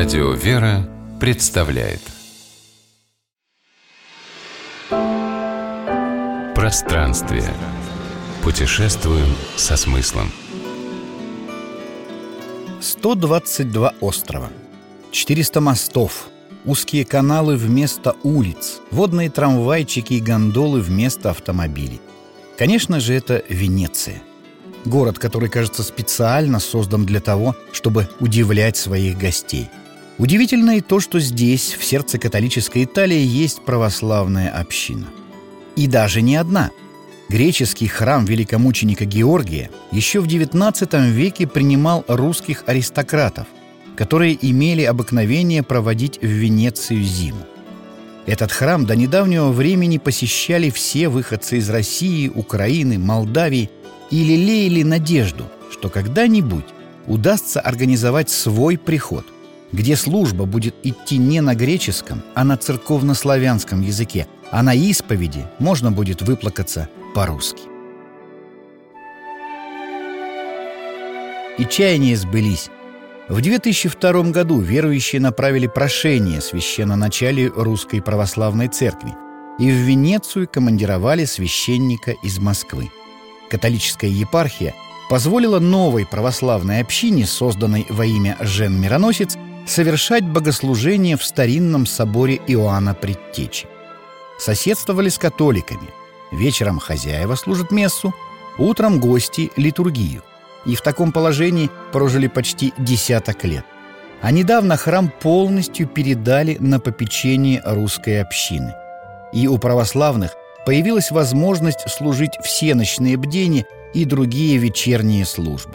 Радио «Вера» представляет Пространствие. Путешествуем со смыслом. 122 острова, 400 мостов, узкие каналы вместо улиц, водные трамвайчики и гондолы вместо автомобилей. Конечно же, это Венеция. Город, который, кажется, специально создан для того, чтобы удивлять своих гостей. Удивительно и то, что здесь, в сердце католической Италии, есть православная община. И даже не одна. Греческий храм великомученика Георгия еще в XIX веке принимал русских аристократов, которые имели обыкновение проводить в Венецию зиму. Этот храм до недавнего времени посещали все выходцы из России, Украины, Молдавии и лелеяли надежду, что когда-нибудь удастся организовать свой приход, где служба будет идти не на греческом, а на церковнославянском языке, а на исповеди можно будет выплакаться по-русски. И чаяния сбылись. В 2002 году верующие направили прошение священноначалию Русской Православной Церкви и в Венецию командировали священника из Москвы. Католическая епархия позволила новой православной общине, созданной во имя Жен Мироносец, совершать богослужение в старинном соборе Иоанна Предтечи. Соседствовали с католиками. Вечером хозяева служат мессу, утром гости — литургию. И в таком положении прожили почти 10 лет. А недавно храм полностью передали на попечение русской общины. И у православных появилась возможность служить всеночные бдения и другие вечерние службы.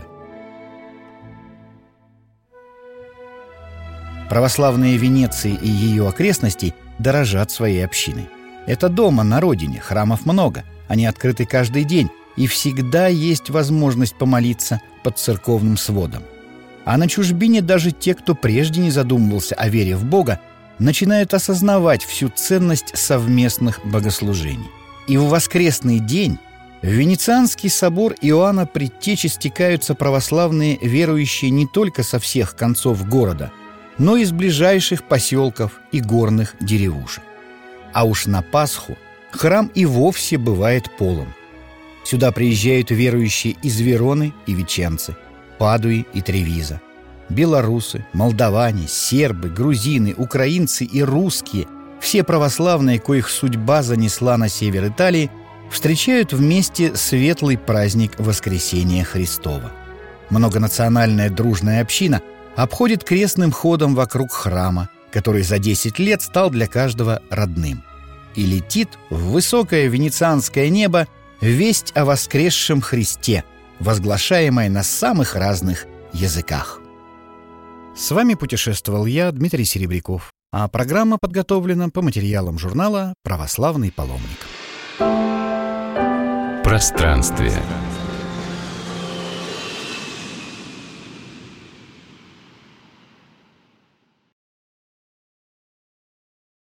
Православные Венеции и ее окрестностей дорожат своей общиной. Это дома, на родине, храмов много, они открыты каждый день, и всегда есть возможность помолиться под церковным сводом. А на чужбине даже те, кто прежде не задумывался о вере в Бога, начинают осознавать всю ценность совместных богослужений. И в воскресный день в Венецианский собор Иоанна Предтечи стекаются православные верующие не только со всех концов города, но и из ближайших поселков и горных деревушек. А уж на Пасху храм и вовсе бывает полон. Сюда приезжают верующие из Вероны и Веченцы, Падуи и Тревиза, белорусы, молдаване, сербы, грузины, украинцы и русские, все православные, коих судьба занесла на север Италии, встречают вместе светлый праздник Воскресения Христова. Многонациональная дружная община обходит крестным ходом вокруг храма, который за 10 лет стал для каждого родным. И летит в высокое венецианское небо весть о воскресшем Христе, возглашаемая на самых разных языках. С вами путешествовал я, Дмитрий Серебряков, а программа подготовлена по материалам журнала «Православный паломник». Пространствие.